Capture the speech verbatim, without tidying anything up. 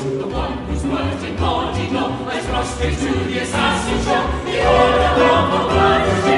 The one whose words in naughty law has rushed straight to the assassin's shore. The order of the blood